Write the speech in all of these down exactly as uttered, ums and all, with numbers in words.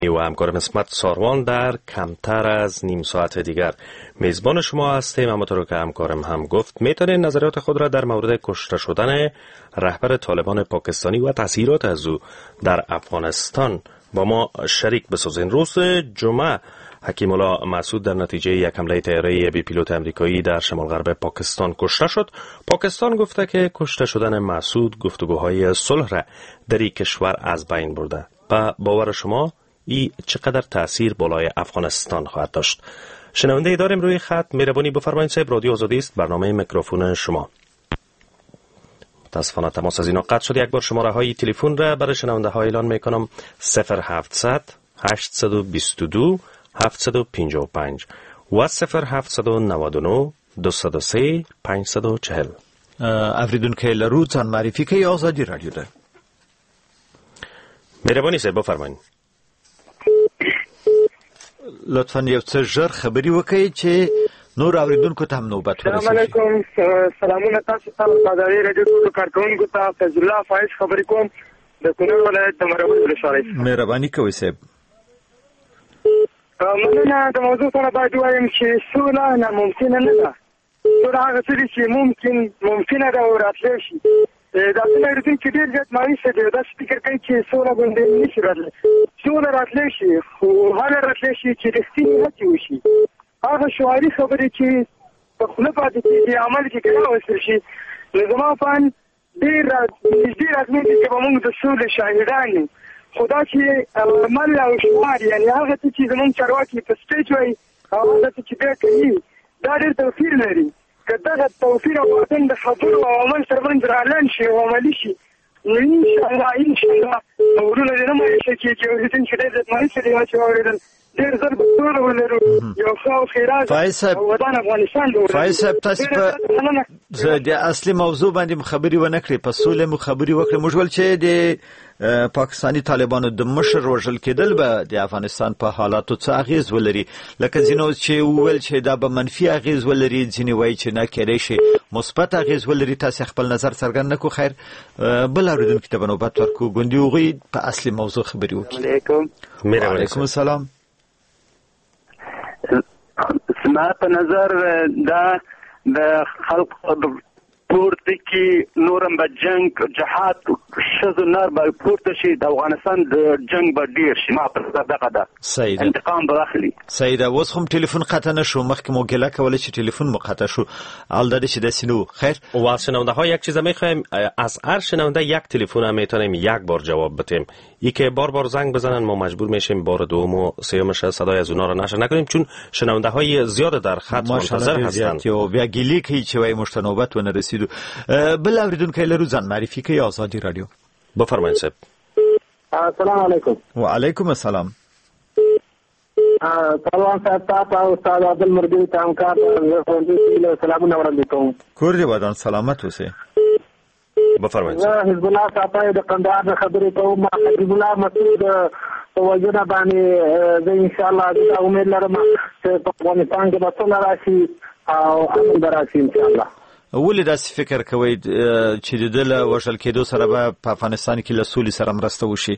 و همکارم اسمت ساروان در کمتر از نیم ساعت دیگر میزبان شما هستیم. همونطور که همکارم هم گفت میتونید نظریات خود را در مورد کشته شدن رهبر طالبان پاکستانی و تاثیرات از او در افغانستان با ما شریک بسازین. روز جمعه حکیم الله مسعود در نتیجه یک حمله طیاره بی پیلوت امریکایی در شمال غرب پاکستان کشته شد. پاکستان گفته که کشته شدن مسعود گفتگوهای صلح را در این کشور از بین برده. با باور شما ای چقدر تأثیر بالای افغانستان خواهد داشت؟ شنونده داریم روی خط. مهربانی بفرمایید صاحب، رادیو آزادی است، برنامه میکروفون شما. متاسفانه تماس از اینا قطع شد. یک بار شماره های تلفن را برای شنونده ها اعلان میکنم: صفر هفتصد هشتصد و بیست و دو هفتصد و پنجاه و پنج و صفر هفتصد و نود و نه دویست و سه پانصد و چهل. اوریدونکو لرو ځان معرفي کوي. آزادی رادیو ده. مهربانی صاحب بفرمایید. لطفاً یو څه ژر خبري وکړئ چې نور اوریدونکو ته هم نوبت ورسیږي. السلام علیکم. سلامونه تاسو ته. آزادی رادیو ټول کارکونکو ته فیض الله فایز خبرې کوم د کونړ ولایت د مرو ولسوالۍ. مهرباني کوئ صاحب. مننه. د موضوع سره باید وایم چې سوله ناممکنه نه ده. سوله هغه څه دي چې ممکن ممکنه ده او راتلی شي. دا څه اورېدونکي ډېر زیات مایوسه دي، داسې فکر کوي چې سوله باندې نشي راتلی. سوله راتلی شي، خو هغه راتلی شي چې رښتینې هڅې وشي. هغه شعاري خبرې چې په خوله پاتې کېږي عمل کې کړی وسل شي. نو زما په اند ډېر نږدې راتلونکي کې به موږ د سولې شاهدان یو. خو دا چې عمل او شعار، یعنې هغه څه چې زموږ چارواکي په سټیج وایي او هغه څه چې بیا کوي، دا ډېر توپیر لري. که دغه توپیر او واټن د خبرو او عمل ترمنځ رالنډ شي او عملي شي، نو انشاءالله انشاءالله ورونه دې نه مایوسه کېږي. اورېدونکي ډېر زیات مایوسه دي چې واورېدل. ډېر زر به سوله ولرو، یو ښه او خیراز او ودان افغانستان به ولرو. فایز صاحب، تاسو په د اصلي موضوع باندې مو خبرې ونه کړې، په سولې مو خبرې وکړې. موږ ول چې د پاکستاني طالبانو د مشر وژل کېدل به د افغانستان په حالاتو څه اغیز ولري، لکه ځینو چې وویل چې دا به منفي اغیز ولري، ځینې وایي چې نه کېدای شي مثبت اغیز ولري. تاسو خپل نظر څرګند نکړو. خیر، بل اوریدونکو ته به نوبت ورکړو. ګوندې هغوی په اصلي موضوع خبرې وکړي. علیکم. وعلیکم السلام. زما په نظر دا د خلکو پورته کې نورم به جنگ جهاد شذو نار به پورته شي، د افغانستان د جنگ به ډیر شي. ما په نظر دغه ده. صحیح ده. انتقام به اخلي. صحیح ده. اوس هم تلفن قطع نشو. مخکې مو ګله کوله چې تلفن مو قطع شو. حال داده چې داسې نه و. خیر، و از شنونده ها یک چیز میخوایم. از هر شنونده یک تلفن هم میتونیم یک بار جواب بدیم. ای که بار بار زنگ بزنن ما مجبور میشیم بار دوم و سومش صدای از اونها رو نشر نکنیم، چون شنونده های زیاد در خط منتظر هستند. یا بیا گلی کوي چې وای مشت نوبت ونه رسیدو. بل اوریدونکو لرو ځان معرفي کوي. آزادی رادیو. بفرمایید صاحب. السلام علیکم. وعلیکم السلام. سلام صاحب، تاسو او استاد عبدالمردین ته همکار له سلامونه وړاندې کوم. کور دې ودان سلامت اوسئ. بفرمایید. زه حزب الله صاحب د قندهار نه خبرې کوم. حزب الله مسعود په وجنه باندې زه ان شاء الله د امید لرم چې په افغانستان کې به سوله راشي او امن به راشي ان شاء الله. ولې داسې فکر کوئ چې د ده له وژل کېدو سره به په افغانستان کې له سولې سره مرسته وشي؟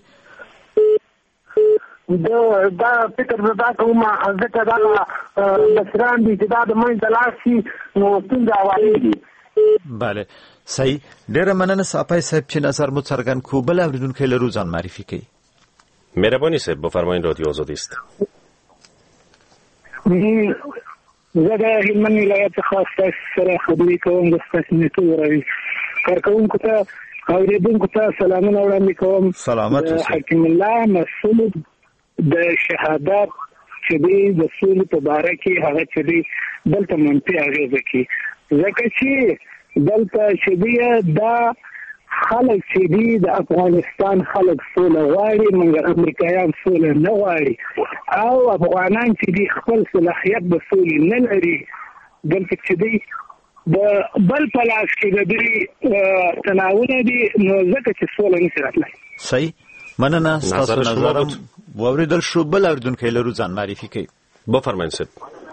دا فکر زه دا کوم ځکه دغه مشران دي چې دا د منځه لاړ شي نو ستونزه هوارېږي. بله، صحیح. ډېره مننه صافی صاحب چې نظر مو څرګند کړو. بل اورېدونکی لرو، ځان معرفي کوي. مهرباني صاحب بفرمایید، رادیو آزادی است. زه د هلمند ولایت څخه ستاسو سره خبرې کوم. د ستاسو نیټو راوي کارکوونکو ته اورېدونکو ته سلامونه وړاندې کوم. سلامت اوسئ. حکیم الله مسعود د شهادت چې دی د سولې په باره کې هغه چې دی دلته منفي اغېزه کوي، ځکه چې دلته چې دی دا خلک چې دی د افغانستان خلک سوله غواړي، مګر امریکایان سوله نه غواړي، او افغانان چې دی خپل صلاحیت د سولې نه لري. دلته چې دی د بل په لاس کې د دوی تناوونه دي، نو ځکه چې سوله نشي راتلی. صحیح. مننه. ستاسو نظرم واورېدل شو. بل اورېدونکی لرو، ځان معرفي کوي. بفرمایید صاحب.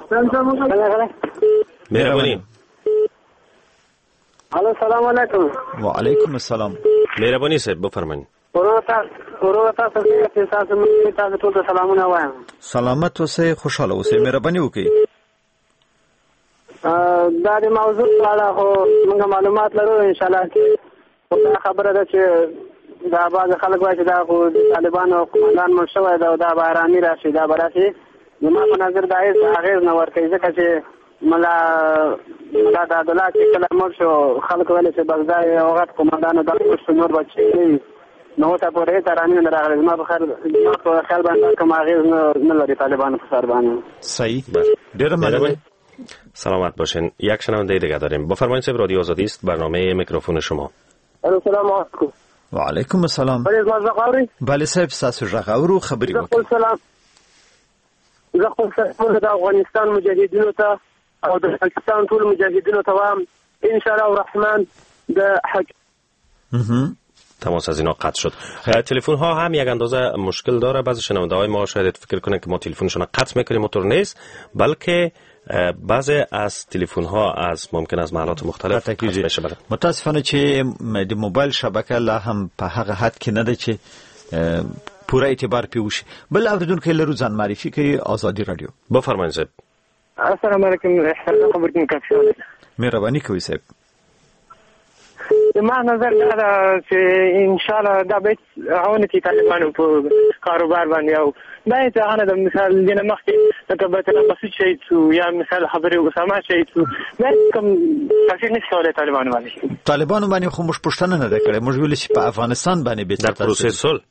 مهرباني. الو، سلام علیکم. وعلیکم السلام. مهرباني صاحب بفرمایید. ورو تاسو ورو تاسو ته تاسو مې تاسو ته سلامونه وایم. سلامت اوسئ، خوشاله اوسئ، مهرباني وکړئ. دا د موضوع په اړه خو موږ معلومات لرو ان شاء الله کې دا خبره ده چې دا بعض خلک وایي چې دا خو طالبانو قومندان مړ شوی دا دا باراني راشي دا براشي. زما په نظر دا هیڅ اغېز نه ورکوي ځکه چې ملا ملا د عدالت کله مړ شو خلک ویل چې بس دا یو غټ قومندان دا مړ نور بچي نو ته پورې ترانه نه راغلی. زما په خیر زما په خیال باندې کوم اغېز نه لري طالبانو په سر باندې. صحیح. ډېر مننه. سلامت باشین. یک شنونده دیگه داریم. بفرمایید صاحب، رادیو آزادی است، برنامه میکروفون شما. السلام علیکم. و علیکم السلام. بله زما زغاوري. بله صاحب تاسو زغاورو خبري وکړئ. سلام. زه خو سلام د افغانستان مجاهدینو ته او د پاکستان ټول مجاهدینو ته وایم ان شاء الله الرحمن د حق. تماس از اینا قطع شد. تلفن ها هم یک اندازه مشکل داره. بعضی شنونده های ما شاید فکر کنن که ما تلفنشون قطع میکنیم، اونطور نیست، بلکه بعضی از تلفن ها از ممکن از محلات مختلف قطع بشه. متاسفانه چې د موبایل شبکه لا هم په هغه حد کې نه ده چې پوره اعتبار پیوش. بل اوریدونکو لرو ځان معرفي کوي. آزادی رادیو. بفرمایید صاحب. السلام علیکم. احترام خبرتون کافي. مهرباني کوي صاحب. ما نظر دا چې ان شاء الله دا به هونه کې طالبانو په کاروبار باندې او دا ته هغه د مثال دینه مخکې تکبت بسیط شي تو یا مثال خبري اسامه شي تو دا کوم تاسو نه څولې طالبانو باندې طالبانو باندې خو مش پښتنه نه کړې. موږ ویل چې په افغانستان باندې به در پروسه صلح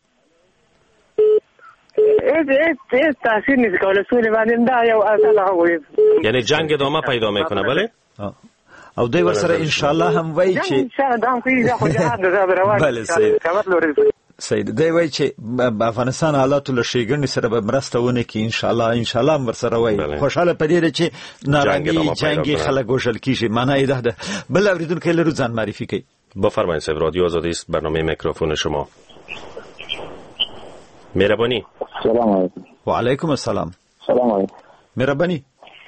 اې دې تاسو نه کولای سولې باندې دا یو اصل هغه یعنی جنگ ادامه پیدا میکنه. بله او دوی ورسره ان شاء الله هم وایي چې ان شاء الله هم کوي دا خو جهاد ده روان. بله صحیح. صحیح. دوی وایي چې افغانستان حالات له شیګنې سره به مرسته ونه کړي ان شاء الله. ان شاء الله ورسره وایي. خوشاله پدې ده چې نارنګي جنگي خلک وشل کیږي. معنی دا ده. بل اوریدونکو لرو ځان معرفي کوي. بفرمایید صاحب، رادیو آزادی است، برنامه میکروفون شما. مهربانی. سلام علیکم. و علیکم السلام. سلام علیکم. مهربانی.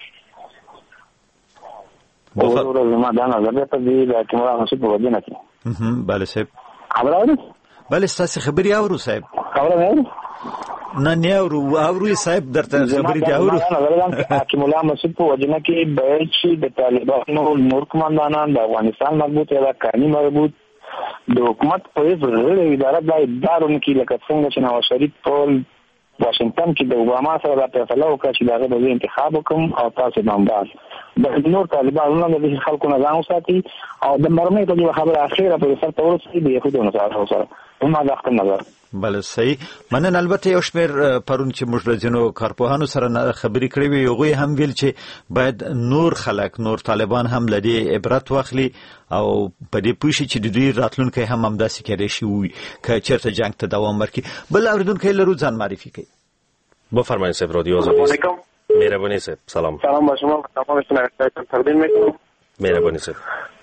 بفر ما دا نظر ته دی د کیمرا مسعود په ودی نه کی. بله صاحب. خبر اورئ؟ بله تاسو خبري اورو صاحب. خبر اورئ؟ نه نه اورو اورو صاحب درته خبري دی اورو. کیمرا مسعود په ودی نه کی به چې د طالبانو نور کمانډانان د افغانستان مربوط یا کارني مربوط د حکومت په ضروري اداره د ادارو کې لکه څنګه چې نواز شریف په واشنگټن کې د اوباما سره د فیصله وکړه چې دغه د انتخاب وکم او تاسو باندې د نور طالبانو نه د خلکو نه ځان وساتي او د مرمۍ په خبره اخیره په سر ته ورسېږي د يهودونو سره سره ما د خپل نظر. بله صحیح. منن البته یو شمېر پرون چې موږ ځینو کارپوهانو سره خبرې کړې وي هغوی هم ویل چې باید نور خلک نور طالبان هم لدی عبرت واخلي او په دې پوه شي چې د دوی راتلونکی هم همداسې کېدای شي وي که چېرته جنګ ته دوام ورکړي. بل اوریدونکی لرو ځان معرفي کوي. بفرمایید صاحب، رادیو آزادی است. مهربانی صاحب. سلام. سلام با شما. تمامشون تقدیم میکنم. مهربانی صاحب.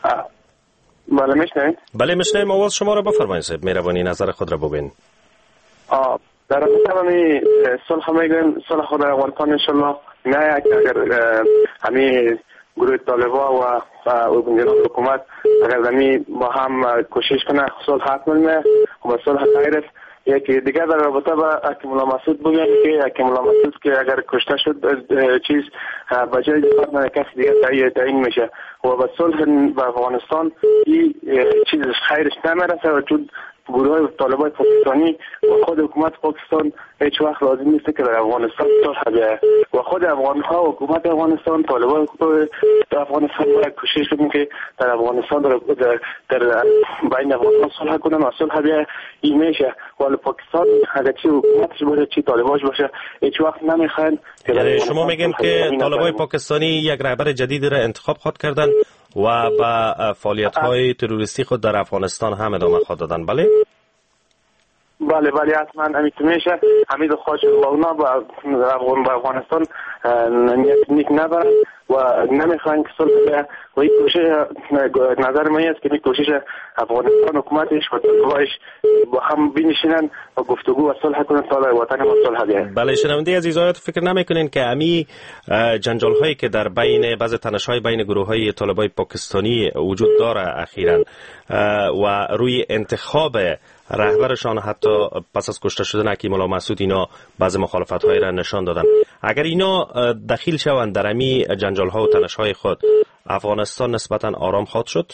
بله میشنوید؟ بله میشنویم. آواز شما را بفرمایید صاحب. مهربانی نظر خود را بگوین. آه در رابطه صلح میگن صلح خود افغانستان ان شاء الله نه اگر همین گروه طالبان و ارگانیزاسیون حکومت اگر زمین با هم کوشش کنه صلح حتما میشه و صلح غیر است. یکی دیگه در رابطه با حکیم الله مسعود بگم که حکیم الله مسعود که اگر کشته شد چیز بجای دیگر کسی دیگه تعیین تعیین میشه و با صلح با افغانستان این چیز خیرش نمیرسه و چون گروه طالبان پاکستانی و خود حکومت پاکستان هیچ وقت لازم نیست که در افغانستان صلح بیاید و خود افغان‌ها و حکومت افغانستان طالبان در افغانستان باید کوشش کنند که در افغانستان در, در, در بین افغانستان صلح کنند و صلح بیاید. این میشه ولی پاکستان اگر چی حکومتش باشه چی طالبانش باشه هیچ وقت نمیخواین. یعنی شما میگین که طالبان پاکستانی یک رهبر جدید را انتخاب خود کردن و با فعالیت‌های تروریستی خود در افغانستان هم ادامه خود دادن. بله بله بله حتما همین میشه. حمید خواهش اونا با افغانستان نیت نیک ندارن و نمیخواین که صلح بیاید و این کوشش نظر من است که این کوشش افغانستان حکومتش و طالبانش با هم بنشینن و گفتگو و صلح کنن تا وطن ما صلح بیاید. بله شنونده عزیزایت فکر نمیکنین که امی جنجال هایی که در بین بعض تنش‌های بین گروه‌های طالبان پاکستانی وجود داره اخیراً و روی انتخاب رهبرشان حتی پس از کشته شدن حکیم الله مسعود اینا بعض مخالفت‌هایی را نشان دادن. اگر اینا دخیل شوند در امی جنجال‌ها و تنش‌های خود، افغانستان نسبتاً آرام خواهد شد؟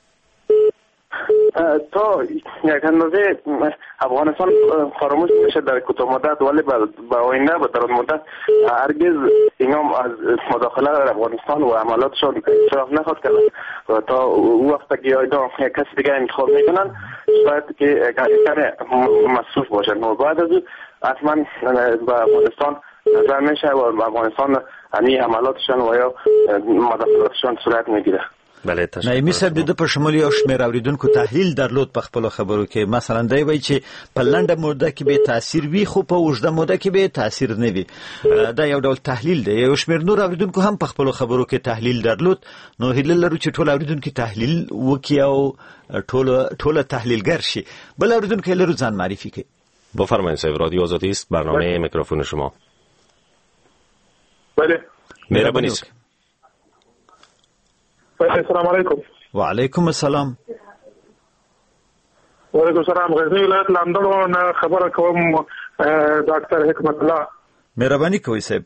تا یک اندازه افغانستان فراموش میشه در کوتاه مدت، ولی به آینده به دراز مدت هرگز اینا از مداخله در افغانستان و عملاتشان اعتراف نخواهد کرد. تا او وقت که اینا کسی دیگه انتخاب میکنن باید که کار مصروف باشن و بعد از او حتما به افغانستان نظر میشه و افغانستان همی عملاتشان و یا مداخلاتشان صورت میگیره. بله تشکر. نه میسر د په شمول یو شمیر اوریدونکو تحلیل درلود په خپل خبرو کې، مثلا دی وایي چې په لنډه موده کې به تاثیر وي خو په اوږده موده کې به تاثیر نه وي. دا یو ډول تحلیل دی. یو شمیر نور اوریدونکو هم په خپل خبرو کې تحلیل درلود. نو هیله لرو چې ټول اوریدونکو تحلیل وکړي او ټول ټول تحلیلګر شي. بل اوریدونکو لرو ځان معرفي کړي. بفرمایید صاحب، رادیو آزادی است، برنامه میکروفون شما. بله مهربانی. السلام علیکم. و علیکم السلام. و علیکم السلام. غزنی ولایت لاندړو نه خبره کوم ډاکټر حکمت الله. مهرباني کوئ صاحب.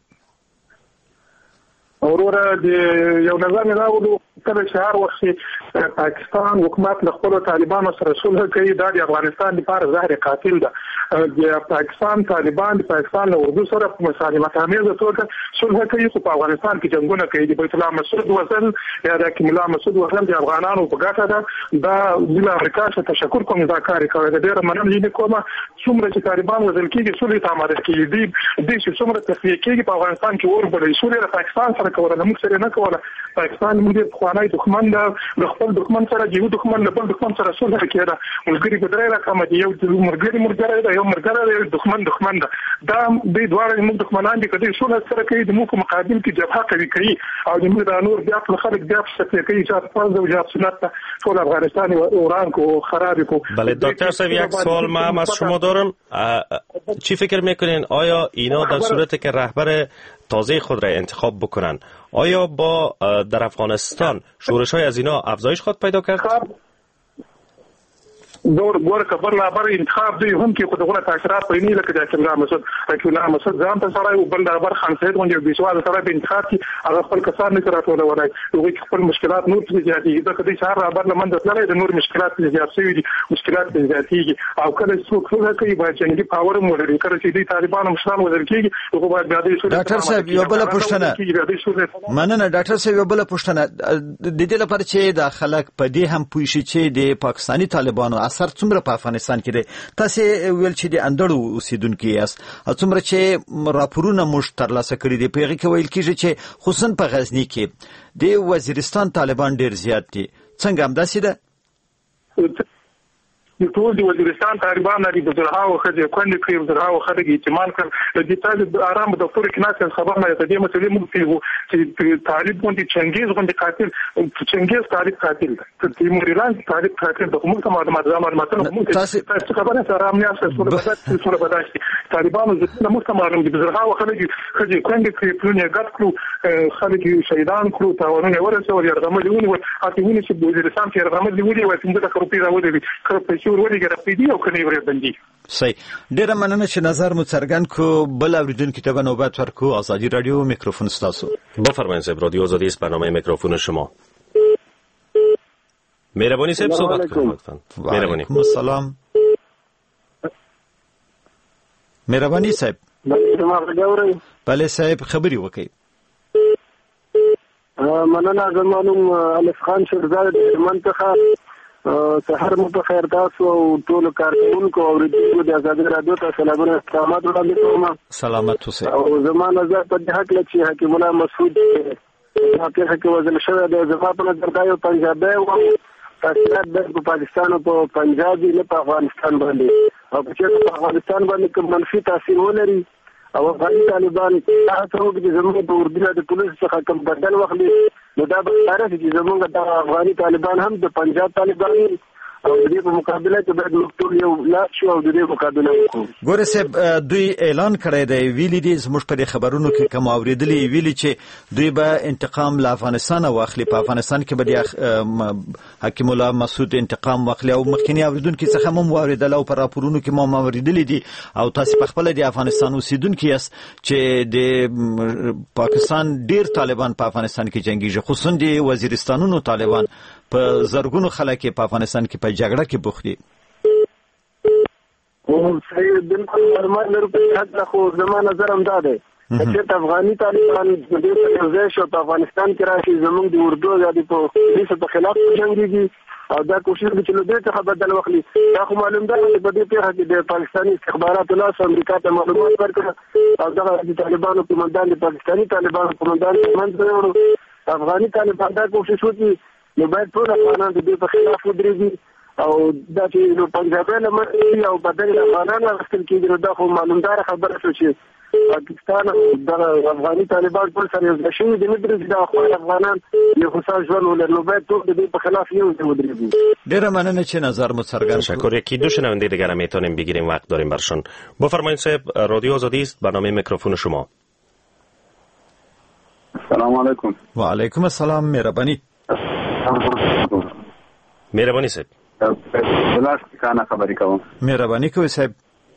وروره د یو نظر نه راوړو کله چې هر وخت پاکستان حکومت له خپل طالبانو سره صلح کوي، دا د افغانستان لپاره زهر قاتل ده. د پاکستان طالبان د پاکستان له اردو سره په مسالمت آمیزه توګه صلح کوي، خو په افغانستان کې جنگونه کوي. د بیت الله مسعود وصل یا د حکیم الله مسعود وصل د افغانانو په ګټه ده. دا د امریکا څخه تشکر کوم دا کار کوي. د ډېر مننه کوم څومره چې طالبان وصل کېږي صلح ته آماده کېږي، د دې څومره تخفیه کېږي په افغانستان کې اور بلې صلح د پاکستان سره کوله، موږ سره نه کوله. پاکستان موږ د خوانای دښمن ده، د خپل دښمن سره د یو دښمن له بل دښمن سره صلح کېده. ملګری په درې رقم دی، یو مرګری مرګری ده، یو مرګری ده، یو دښمن دښمن ده. دا د دوه موږ دښمنان دي. کله صلح سره کوي د موږ په مقابل کې جبهه کوي کوي او د موږ د نور بیا په خلک بیا څه کوي چې تاسو او جواب سنت ټول افغانستان او اوران کو خراب کو. بله دکتر صاحب، یک سوال ما از شما دارم. چی فکر میکنین آیا اینا در صورتی که رهبر تازه خود را انتخاب بکنن، آیا با در افغانستان شورش های از اینا افزایش خواهد پیدا کرد؟ دور ګور کبر لا بر انتخاب دی هم کې خدغه تاثیرات پېنی لکه د حکیم الله مسعود حکیم الله مسعود ځان ته سره او بل د خبر خان سید غونډه د سوال سره په انتخاب کې هغه خپل کسان نه راټول ولای او خپل مشکلات نور څه زیاتې د کدي شهر خبر لمن د تلای د نور مشکلات زیات شوي دي، مشکلات زیاتېږي او کله څوک څه کوي باید جنگي پاور مو لري. کله چې د طالبانو مشران وزیر کېږي او باید بیا د ډاکټر صاحب یو بل پوښتنه مننه ډاکټر صاحب یو بل پوښتنه د دې لپاره چې د خلک په دې هم پوښي چې د پاکستاني طالبانو اثر څومره په افغانستان کې دی. تاسو ویل چې د اندړو اوسیدونکو یاست، څومره چې راپورونه موږ ترلاسه کړي دي په هغه کې ویل کېږي چې خصوصا په غزنی کې د وزیرستان طالبان ډیر زیات دي. څنګه همداسې ده؟ د ټول د وزیرستان طالبان لري د زرهاو خځې کونډې کوي، زرهاو خلک احتمال کړ د تاسو آرام دکتور کناس خبر نه ته د مسلې موږ پیو چې طالب باندې چنګیز باندې قاتل چنګیز طالب قاتل د تیموریلان طالب قاتل د کومه معلومات معلومات موږ تاسو خبره سره آرام نه اساس سره بدات سره بدات طالبانو د موږ معلوم دي زرهاو خلک خځې کونډې کوي پلونه ګټ کړو خلک شهیدان کړو تاونه ورسول یرغمل ونی او اته چې وزیرستان کې یرغمل ونی او څنګه کړو پیراوي کړو ورګه راپیدي او کني ورې بندي. صحیح. ډیره مننه چې نظر مو څرګند کو. بل اوریدونکو ته نوبت ورکو. آزادی رادیو میکروفون تاسو. بفرمایید صاحب، رادیو آزادی است، برنامه میکروفون شما. مهربانی صاحب صحبت کنید لطفا. مهربانی. علیکم السلام. مهربانی صاحب. بله صاحب خبري وکي. مننه زمانوم الف خان شهزاد منطقه سحر مو په خیر تاسو او ټول کارکونکو او ریډیو د آزادي رادیو ته سلامونه استقامت وړاندې کوم. سلامت اوسئ. او زمانه زه په دې حق لچې حکیم الله مسعود هغه کې وزل شوی د زما په نظر دا یو پنجابي او تاسیسات د پاکستان او په پنجاب نه په افغانستان باندې او چې په افغانستان باندې کوم منفي تاثیر ولري او افغاني طالبان تاسو وګورئ زموږ د اردو د پولیس څخه کوم بدل وخلي نو دا به ښکاره چې زموږ د افغاني طالبان هم د پنجاب طالبان او د دې په مقابله کې باید موږ ټول یو لاس شو او د دې مقابله وکړو. ګوره صاحب دوی اعلان کړی دی، ویلي دي زموږ په خبرونو کې کوم اوریدلي ویلي چې دوی به انتقام له افغانستان واخلي، په افغانستان کې به د حکیم الله مسعود انتقام واخلي او مخکنی اوریدونکو څخه هم اوریدل او په راپورونو کې مو اوریدلي دي او تاسو په خپل د افغانستان اوسیدونکو یاست چې د پاکستان ډیر طالبان په افغانستان کې جنگيږي، خصوصا د وزیرستانونو طالبان په زرګونو خلک په افغانستان کې په جګړه کې بوخت دي. او صحیح بالکل معلومات لرو په حد خو زما نظر هم دا دی چې افغاني طالبان د دې په ځای شو په افغانستان کې راشي زموږ د اردو یا د پولیسو په خلاف جنگيږي او دا کوشش کوي چې له دې څخه بدل واخلي. دا خو معلوم ده چې په دې پیښه کې د پاکستاني استخباراتو لاس امریکا ته معلومات ورکړل او دا د طالبانو قومندان د پاکستاني طالبانو قومندان منځ افغاني طالبان دا کوشش کوي نو باید ټول افغانان د دې په خلاف ودرېږي او دا چې نو پنجابیان لمر او بدل افغانان راغستل کېږي نو دا خو معلومدار خبره شو چې پاکستان د افغاني طالبان ټول سره یو شي د مدرسې د خپل افغانان یو خصوصي ژوند ولر نو باید ټول د دې په خلاف یو ودرېږي. ډیر مننه چې نظر مو څرګند شد. تشکر. یکی دو شنونده دیگر هم میتونیم بگیریم، وقت داریم برشون. بفرمایید صاحب، رادیو آزادی است، برنامه میکروفون شما. سلام علیکم. و علیکم السلام. مهربانی. مهربانی صاحب. بلاش کانا خبرې کوم. مهربانی کوي صاحب.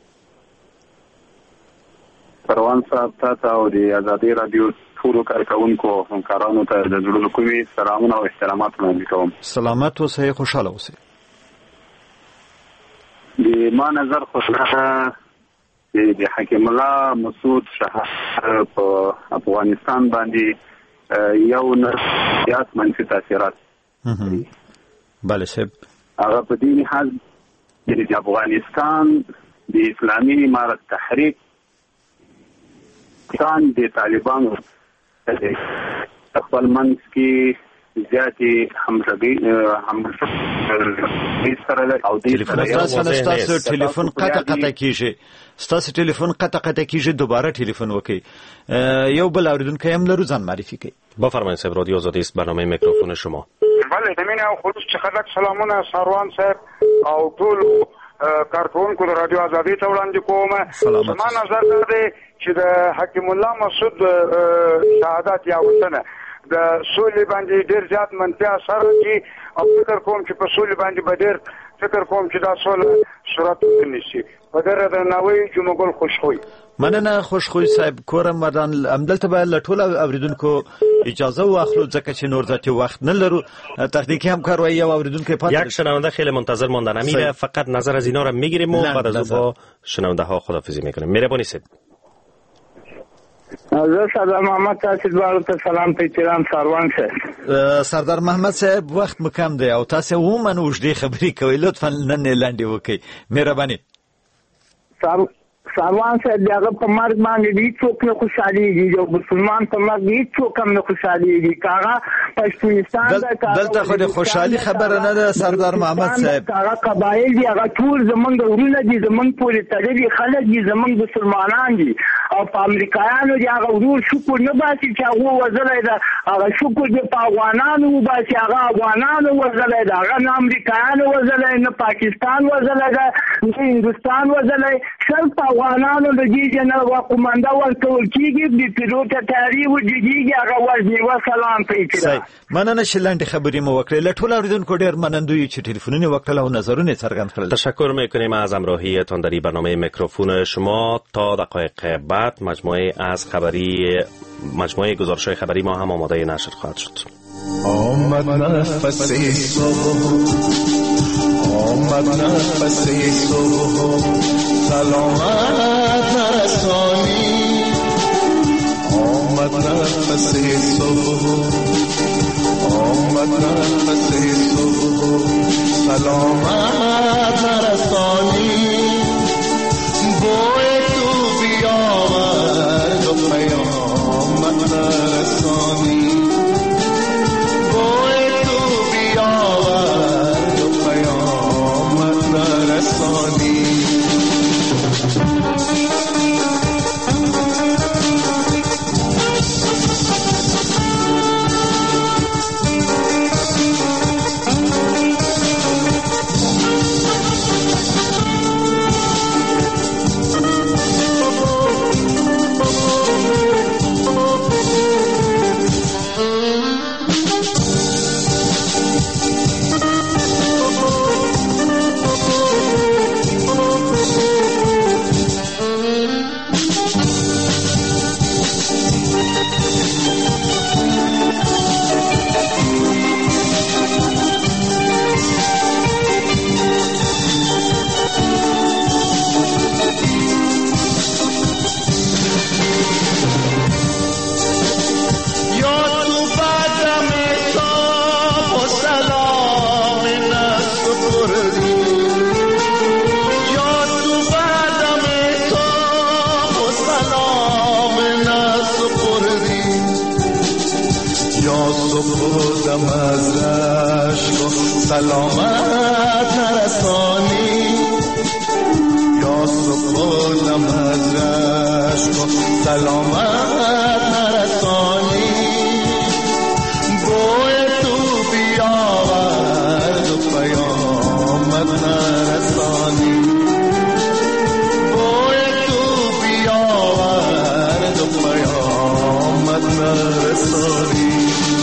پروان صاحب تاسو او د آزادي رادیو ټول کارکونکو همکارانو ته د زړه کومي سلامونه او احترامات وړاندې کوم. سلامت اوسئ، خوشاله اوسئ. د ما نظر خوشاله د حکیم الله مسعود شاه په افغانستان باندې یو نسبیات منفي تاثیرات. بله صاحب. هغه په دې لحاظ د افغانستان د اسلامي امارت تحریک ځان د طالبانو خپل منځ کې زیاتې همغږي همغږي سره او د تاسو ټلیفون قطع قطع کیږي، تاسو ټلیفون قطع قطع کیږي، دوباره ټلیفون وکړئ. یو بل اوریدونکو هم لرو، ځان معرفي کړئ. بفرمایید صاحب، رادیو آزادی است، برنامه میکروفون شما. بله د مینه او خلوص څخه خلک سلامونه ساروان صاحب او ټول کارکونکو د رادیو آزادي ته وړاندې کوم. زما نظر دا دی چې د حکیم الله مسعود شهادت یا وطن د سولې باندې ډیر زیات منفي اثر کوي او فکر کوم چې په سولې باندې به ډیر فکر کوم چې دا سوله صورت ونیسي. په دغه درناوي جمعګل خوشخوي. مننه خوشخوي صاحب. کورم مدان امدلته به لټول اوریدونکو اجازه واخلو ځکه چې نور ذاتی وقت نه لرو. تکنیکی همکار و یا اوریدونکو پات یک شنونده خیلی منتظر ماندن نمیره، فقط نظر از اینا رو میگیریم و بعد از اون با شنونده ها خداحافظی میکنیم. مهربانی صاحب. زه سردار محمد تاسو دواړو ته سلام په احترام ساروان صاحب. سردار محمد صاحب وخت مکم دی او تاسو عموما وژدي خبرې کوي، لطفا نن لاندې وکړئ. مهرباني. ساروان صاحب دغه په مرګ باندې هیڅ څوک نه خوشاليږي، یو مسلمان په مرګ هیڅ څوک هم نه خوشاليږي. کاغه پښتونستان د دلته خو د خوشحالي خبره نه ده سردار محمد صاحب. کاغه قبایل دي، هغه ټول زمونږ ورونه دي، زمونږ پورې تړلي خلک دي، زمونږ مسلمانان دي او په امریکایانو دي هغه ورور شکر نه باسي چې هغه وزلای ده، هغه شکر دي په افغانانو باسي، هغه افغانانو وزلای ده، هغه نه امریکایانو وزلای نه پاکستان وزلای ده نه هندوستان وزلای. شل په افغانانو د دې جنرال قومنده ورکول کېږي، د پیلوټ تیاری وجديږي، هغه ورځي و سلام پیچره. مننه چې لاندې خبرې مو وکړې. لټول اوریدونکو ډېر منندوی چې ټلیفونونه وکړل او نظرونه څرګند کړل. تشکر میکنیم از همراهیتان در این برنامه میکروفون شما. تا دقایق بعد مجموعه از خبری مجموعه گزارش‌های خبری ما هم آماده نشر خواهد شد. آمد نفس صبح، آمد نفس صبح، سلامت نرسانی. آمد نفس صبح، آمد نفس صبح، سلامت نرسانی. بوی تو بیاورد و پیامت نرسانی. بوی تو بیاورد و پیامت نرسانی. از رشک و سلامت نرسانی، یا سپردم از رشک و سلامت نرسانی. بوی تو بیاورد و پیامت نرسانی، بوی تو بیاورد و پیامت نرسانی.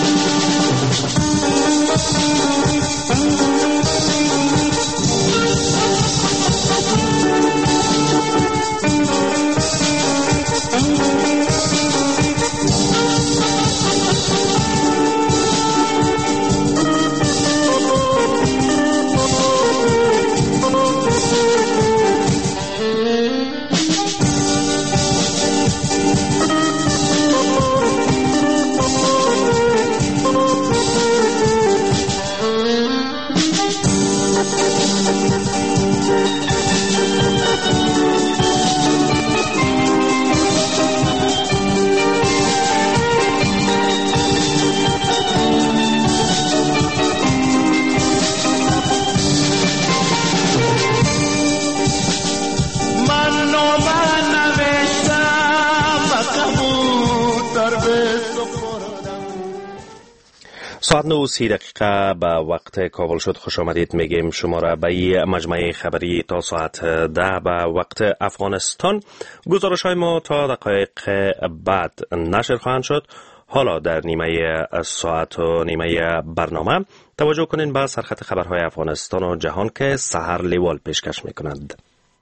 ساعت نه و سی دقیقه به وقت کابل شد. خوش آمدید میگیم شما را به این مجموعه خبری تا ساعت ده به وقت افغانستان. گزارش های ما تا دقایق بعد نشر خواهند شد. حالا در نیمه ساعت و نیمه برنامه توجه کنین به سرخط خبرهای افغانستان و جهان که سحر لیوال پیشکش میکنند.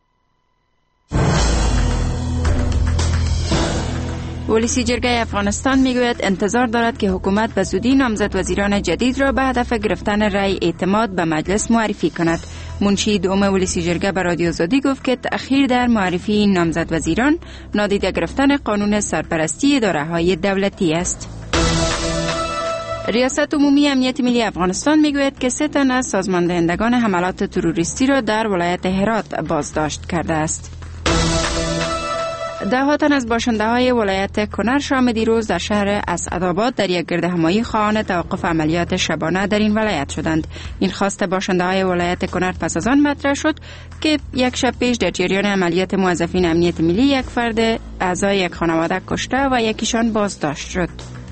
ولسی جرگه افغانستان میگوید انتظار دارد که حکومت به زودی نامزد وزیران جدید را به هدف گرفتن رأی اعتماد به مجلس معرفی کند. منشی دوم ولسی جرگه به رادیو آزادی گفت که تأخیر در معرفی این نامزد وزیران نادیده گرفتن قانون سرپرستی اداره‌های دولتی است. ریاست عمومی امنیت ملی افغانستان میگوید که سه تن از سازماندهندگان حملات تروریستی را در ولایت هرات بازداشت کرده است. ده ها تن از باشنده های ولایت کنر شام دیروز در شهر اسعدآباد در یک گردهمایی خواهان توقف عملیات شبانه در این ولایت شدند. این خواست باشنده های ولایت کنر پس از آن مطرح شد که یک شب پیش در جریان عملیات موظفین امنیت ملی یک فرد اعضای یک خانواده کشته و یکیشان بازداشت شد.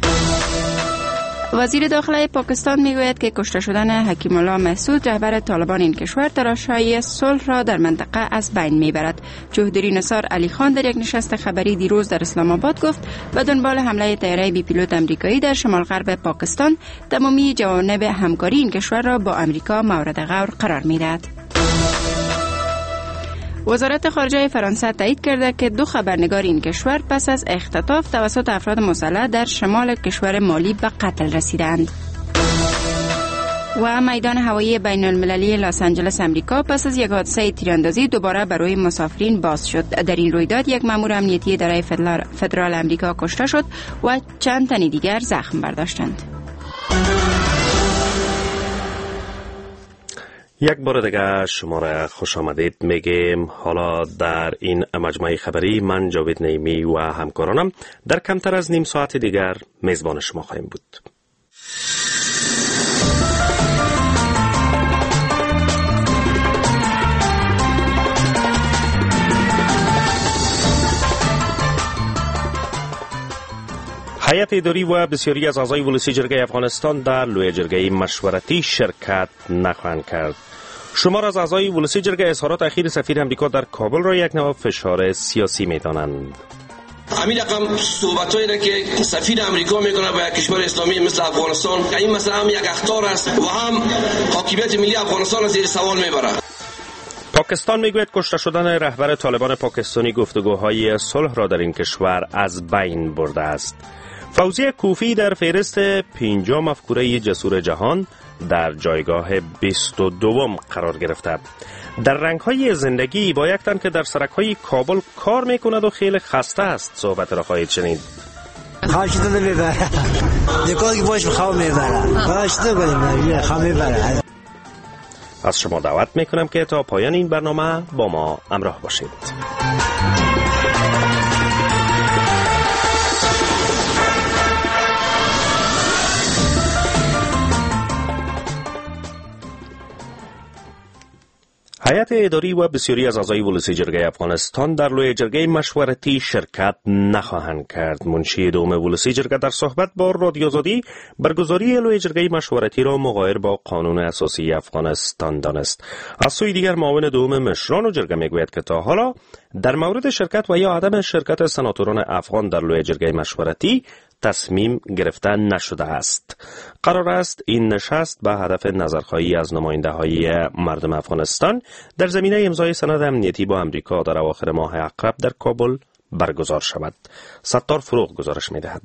وزیر داخله پاکستان میگوید که کشته شدن حکیم الله محسود رهبر طالبان این کشور تلاش‌های صلح را در منطقه از بین میبرد. چوهدری نثار علی خان در یک نشست خبری دیروز در اسلام آباد گفت به دنبال حمله طیاره بی پیلوت امریکایی در شمال غرب پاکستان تمامی جوانب همکاری این کشور را با امریکا مورد غور قرار میدهد. وزارت خارجه فرانسه تایید کرده که دو خبرنگار این کشور پس از اختطاف توسط افراد مسلح در شمال کشور مالی به قتل رسیدند. و میدان هوایی بین المللی لس آنجلس امریکا پس از یک حادثه تیراندازی دوباره برای مسافرین باز شد. در این رویداد یک مأمور امنیتی اداره فدرال امریکا کشته شد و چند تن دیگر زخم برداشتند. یک بار دیگه شما را خوش آمدید میگیم. حالا در این مجموعه خبری من جاوید نعیمی و همکارانم در کمتر از نیم ساعت دیگر میزبان شما خواهیم بود. هیئت اداری و بسیاری از اعضای ولسی جرگه افغانستان در لوی جرگه مشورتی شرکت نخواهند کرد. شمار از اعضای ولسی جرگه اظهارات اخیر سفیر امریکا در کابل را یک نوع فشار سیاسی می‌دانند. همین رقم صحبتایی را که سفیر امریکا میکنه با یک کشور اسلامی مثل افغانستان، این مسئله هم یک اخطار است و هم حاکمیت ملی افغانستان را زیر سوال میبرد. پاکستان میگوید کشته شدن رهبر طالبان پاکستانی گفتگوهای صلح را در این کشور از بین برده است. فوزی کوفی در فهرست پنجاه مفکوره جسور جهان در جایگاه بیست و دوم قرار گرفته. در رنگ‌های زندگی با یک تن که در سرک‌های کابل کار می‌کند و خیلی خسته است صحبت را خواهید شنید. خواهشتو نمیبره نکاهی باش خواه میبره خواهشتو کنیم خواه میبره. از شما دعوت میکنم که تا پایان این برنامه با ما همراه باشید. هیئت اداری و بسیاری از اعضای ولسی جرگه افغانستان در لوی جرگه مشورتی شرکت نخواهند کرد. منشی دوم ولسی جرگه در صحبت با رادیو آزادی برگزاری لوی جرگه مشورتی را مغایر با قانون اساسی افغانستان دانست. از سوی دیگر معاون دوم مشران جرگه میگوید که تا حالا در مورد شرکت و یا عدم شرکت سناتوران افغان در لوی جرگه مشورتی تصمیم گرفته نشده است. قرار است این نشست به هدف نظرخواهی از نماینده‌های مردم افغانستان در زمینه امضای سند امنیتی با امریکا در اواخر ماه اقرب در کابل برگزار شود. ستار فروغ گزارش می‌دهد.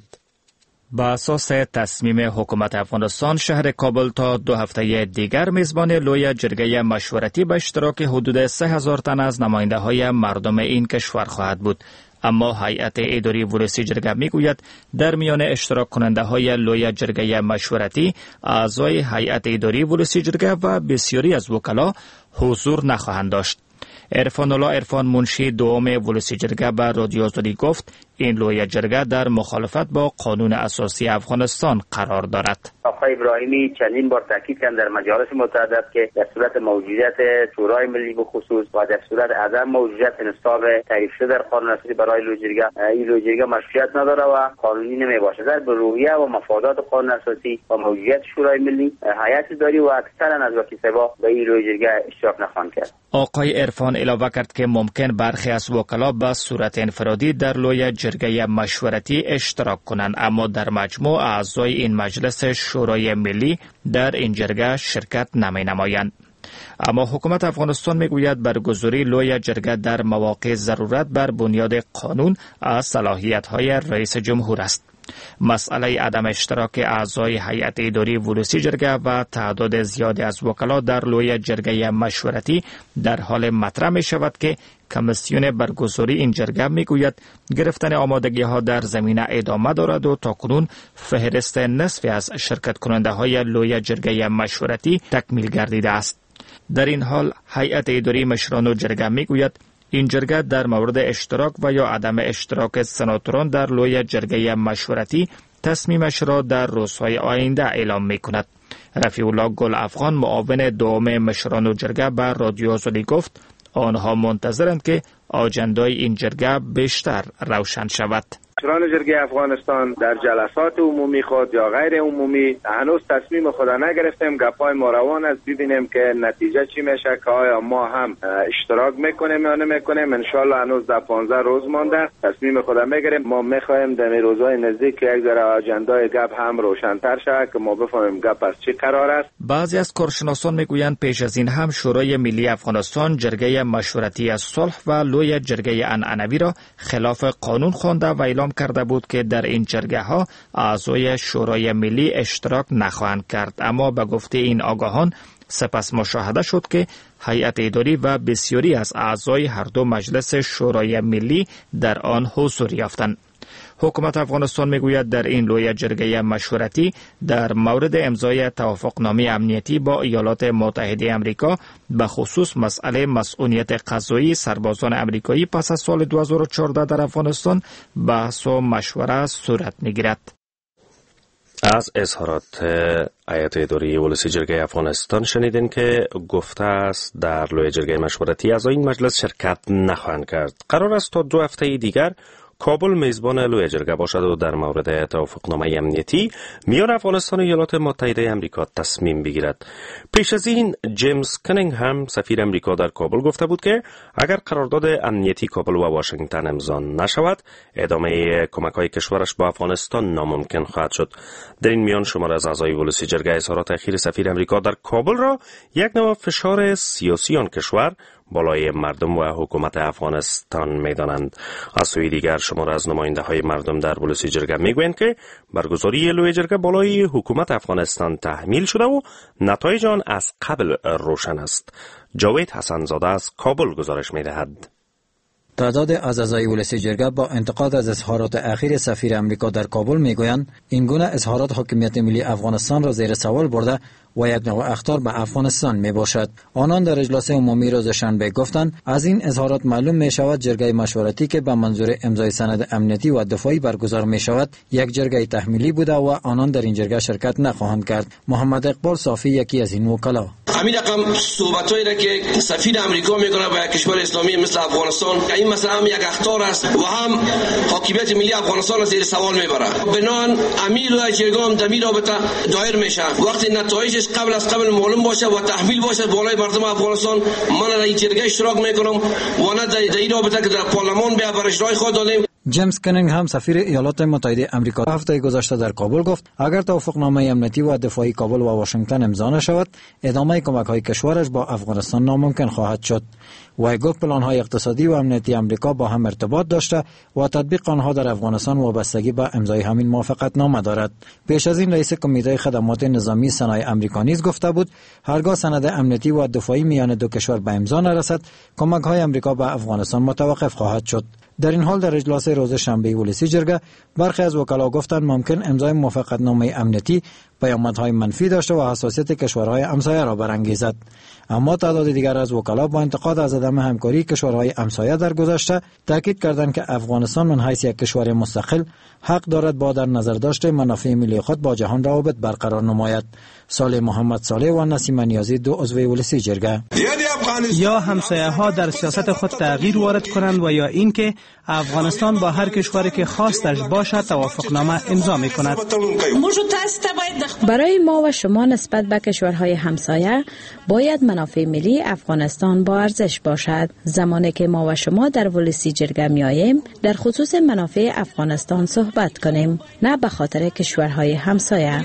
با اساس تصمیم حکومت افغانستان، شهر کابل تا دو هفته دیگر میزبان لوی جرگه مشورتی به اشتراک حدود سه هزار تن از نماینده‌های مردم این کشور خواهد بود. اما هیئت اداری ولسی جرگه میگوید در میان اشتراک کننده های لوی جرگه مشورتی اعضای هیئت اداری ولسی جرگه و بسیاری از وکلا حضور نخواهند داشت. عرفان الله عرفان منشی دوم ولسی جرگه به رادیو آزادی گفت این لوی جرگه در مخالفت با قانون اساسی افغانستان قرار دارد. آقای ابراهیمی چندین بار تاکید کردند در مجالس متعدد که در صورت موجودیت شورای ملی به خصوص و در صورت عدم موجودیت نصاب تعریف شده در قانون اساسی برای لوی جرگه، این لوی جرگه مشروعیت نداره و قانونی نمیباشد. در روحیه و مفادات قانون اساسی و موجودیت شورای ملی، هیئت اداری و اکثر از وکیل‌سبا به این لوی جرگه اشتراک نخواهند کرد. آقای عرفان علاوه کرد که ممکن برخی از وکلا به صورت انفرادی در لوی جرگه مشورتی اشتراک کنند، اما در مجموع اعضای این مجلس شورای ملی در این جرگه شرکت نمی نمایند. اما حکومت افغانستان میگوید برگزاری لوی جرگه در مواقع ضرورت بر بنیاد قانون از صلاحیت‌های رئیس جمهور است. مسئله عدم اشتراک اعضای هیئت اداری ولسی جرگه و تعداد زیادی از وکلا در لوی جرگه مشورتی در حال مطرح می شود که کمیسیون برگزاری این جرگه می گوید گرفتن آمادگی ها در زمینه ادامه دارد و تاکنون فهرست نصفی از شرکت کننده های لوی جرگه مشورتی تکمیل گردیده است. در این حال هیئت اداری مشران و جرگه می گوید این جرگه در مورد اشتراک و یا عدم اشتراک سناتوران در لوی جرگه مشورتی تصمیمش را در روزهای آینده اعلام می کند. رفیع الله گل افغان معاون دوم مشران و جرگه به رادیو آزادی گفت آنها منتظرند که آجندای این جرگه بیشتر روشن شود. مشران جرگه افغانستان در جلسات عمومی خود یا غیر عمومی هنوز تصمیم خود نگرفتیم. گپای ما روان است، ببینیم که نتیجه چی میشه، که آیا ما هم اشتراک میکنیم یا نمیکنیم. ان شاء الله هنوز در پانزده روز مانده تصمیم خود میگیریم. ما میخوایم در روزهای نزدیک یک ذره آجندای گپ هم روشن‌تر شود که ما بفهمیم گپ از چی قرار است. بعضی از کارشناسان میگویند پیش از این هم شورای ملی افغانستان جرگه مشورتی از صلح و لوی جرگه عنعنوی را خلاف قانون خوانده و اعلام کرده بود که در این جرگه ها اعضای شورای ملی اشتراک نخواهند کرد. اما به گفته این آگاهان سپس مشاهده شد که هیئت اداری و بسیاری از اعضای هر دو مجلس شورای ملی در آن حضور یافتند. حکومت افغانستان میگوید در این لوی جرگه مشورتی در مورد امضای توافقنامه امنیتی با ایالات متحده آمریکا به خصوص مسئله مسئولیت قضایی سربازان آمریکایی پس از سال دو هزار و چهارده در افغانستان بحث و مشوره صورت میگیرد. از اظهارات هیئت اداری ولسی جرگه افغانستان شنیدین که گفته است در لوی جرگه مشورتی از این مجلس شرکت نخواهند کرد. قرار است تا دو هفته دیگر کابل میزبان لوی جرگه باشد و در مورد توافقنامه امنیتی میان افغانستان و ایالات متحده آمریکا تصمیم بگیرد. پیش از این جیمز کنینگهم سفیر آمریکا در کابل گفته بود که اگر قرارداد امنیتی کابل و واشنگتن امضا نشود ادامه کمک‌های کشورش با افغانستان ناممکن خواهد شد. در این میان شمار از اعضای ولسی جرگه اظهارات اخیر سفیر آمریکا در کابل را یک نوع فشار سیاسی آن کشور بالای مردم و حکومت افغانستان می‌دانند. از سوی دیگر شمار از نماینده های مردم در ولسی جرگه میگویند که برگزاری لوی جرگه بالای حکومت افغانستان تحمیل شده و نتایج آن از قبل روشن است. جاوید حسن زاده از کابل گزارش می‌دهد. تعداد از اعضای ولسی جرگه با انتقاد از اظهارات اخیر سفیر امریکا در کابل میگویند این گونه اظهارات حاکمیت ملی افغانستان را زیر سوال برده و یک نوع اخطار به افغانستان می باشد. آنان در اجلاس عمومی روز شنبه گفتند از این اظهارات معلوم می شود جرگه مشورتی که به منظور امضای سند امنیتی و دفاعی برگزار می شود یک جرگه تحمیلی بوده و آنان در این جرگه شرکت نخواهند کرد. محمد اقبال صافی یکی از این وکلا: همین رقم صحبتایی را که سفیر امریکا میکنه با کشور اسلامی مثل افغانستان، این مثلا هم یک اخطار است و هم حاکمیت ملی افغانستان را زیر سوال میبره. بنان امیر و جرگه هم در این رابطه دایر میشه. وقتی نتایجش قبل از قبل معلوم باشه و تحویل باشه بالای مردم افغانستان، من در این جرگه اشتراک میکنم و نه در این رابطه که در پارلمان به برش رای خود دادیم. جیمز کنینگ هم سفیر ایالات متحده آمریکا هفته گذشته در کابل گفت اگر توافقنامه امنیتی و دفاعی کابل و واشنگتن امضا نشود، ادامه کمک‌های کشورش با افغانستان ناممکن خواهد شد. و گفت پلان‌های اقتصادی و امنیتی آمریکا با هم ارتباط داشته و تطبیق آنها در افغانستان وابستگی به امضای همین موافقتنامه دارد. پیش از این رئیس کمیته خدمات نظامی صنایع آمریکا نیز گفته بود هرگاه سند امنیتی و دفاعی میان دو کشور به امضا نرسد، کمک‌های آمریکا به افغانستان متوقف خواهد شد. در این حال در اجلاس روز شنبه ولسی جرگه برخی از وکلا گفتند ممکن امضای موافقتنامه امنیتی پیامدهای منفی داشته و حساسیت کشورهای همسایه را برانگیزد. اما تعداد دیگر از وکلا با انتقاد از عدم همکاری کشورهای همسایه در گذشته تاکید کردند که افغانستان من حیث یک کشور مستقل حق دارد با در نظر داشته منافع ملی خود با جهان روابط برقرار نماید. صالح محمد صالح و نسیم نیازی، دو عضو ولسی جرگه: یا همسایه ها در سیاست خود تغییر وارد کنند و یا اینکه افغانستان با هر کشوری که خواستش باشد توافقنامه امضا می‌کند. برای ما و شما نسبت به کشورهای همسایه باید منافع ملی افغانستان با ارزش باشد. زمانی که ما و شما در ولسی جرگه میاییم در خصوص منافع افغانستان صحبت کنیم، نه به خاطر کشورهای همسایه.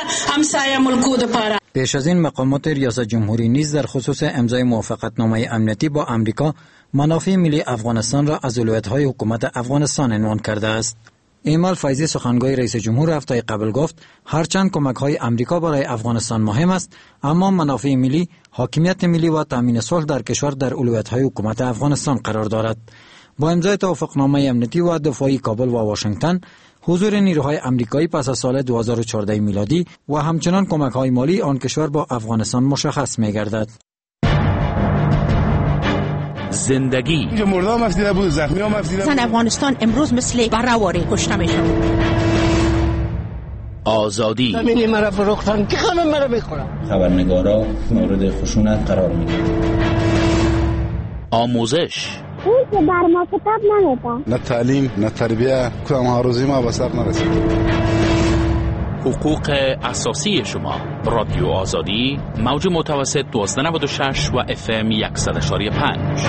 پیش از این مقامات ریاست جمهوری نیز در خصوص امضای موافقتنامه امنیتی با امریکا منافع ملی افغانستان را از ولایت‌های حکومت افغانستان عنوان کرده است. ایمال فیضی سخنگوی رئیس جمهور هفته قبل گفت هرچند کمک‌های امریکا برای افغانستان مهم است، اما منافع ملی، حاکمیت ملی و تامین صلح در کشور در اولویت‌های حکومت افغانستان قرار دارد. با امضای توافقنامه امنیتی و دفاعی کابل و واشنگتن، حضور نیروهای امریکایی پس از سال دو هزار و چهارده میلادی و همچنان کمک‌های مالی آن کشور با افغانستان مشخص می‌گردد. زندگی مردم افزیده بود، زخمی هم افزیده بود. زن افغانستان امروز مثل بره‌واره کشته میشد. آزادی زمینی مرا فروختن که همه مرا میخورن. خبرنگارا مورد خشونت قرار میگیرن. آموزش اون که بر ما کتاب نمیده. نه تعلیم نه تربیه، کدام هاروزی ما به سر نرسید. حقوق اساسی شما. رادیو آزادی، موج متوسط دوازده نود و شش و اف ام صد و یک و پنج.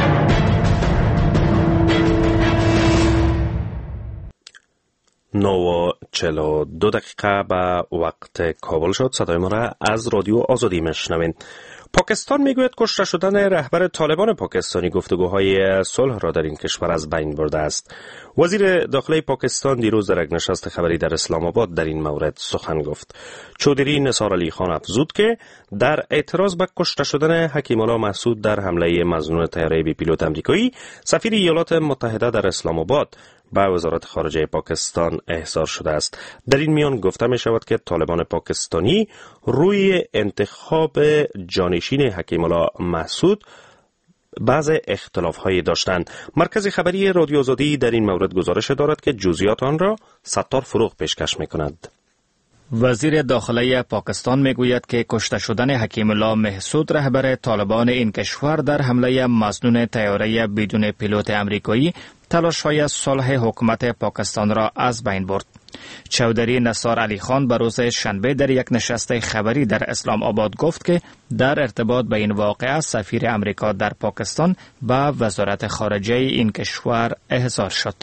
نه و چهل و دو دقیقه به وقت کابل شد. صدای ما را از رادیو آزادی میشنوین. پاکستان میگوید کشته شدن رهبر طالبان پاکستانی گفتگوهای صلح را در این کشور از بین برده است. وزیر داخلی پاکستان دیروز در یک نشست خبری در اسلام آباد در این مورد سخن گفت. چودری نثار علی خان افزود که در اعتراض به کشته شدن حکیم الله محسود در حمله مظنون طیاره بی پیلوت آمریکایی، سفیر ایالات متحده در اسلام آباد به وزارت خارجه پاکستان احضار شده است. در این میان گفته می شود که طالبان پاکستانی روی انتخاب جانشین حکیم الله محسود بعض اختلاف‌هایی داشتند. مرکز خبری رادیو آزادی در این مورد گزارش دارد که جزئیات آن را ستار فروغ پیشکش می‌کند. وزیر داخلی پاکستان میگوید که کشته شدن حکیم الله محسود رهبر طالبان این کشور در حمله مظنون طیاره بدون پیلوت آمریکایی تلاش‌های صلح حکومت پاکستان را از بین برد. چودری نثار علی خان به روز شنبه در یک نشست خبری در اسلام آباد گفت که در ارتباط به این واقعه سفیر امریکا در پاکستان به وزارت خارجه این کشور احضار شد.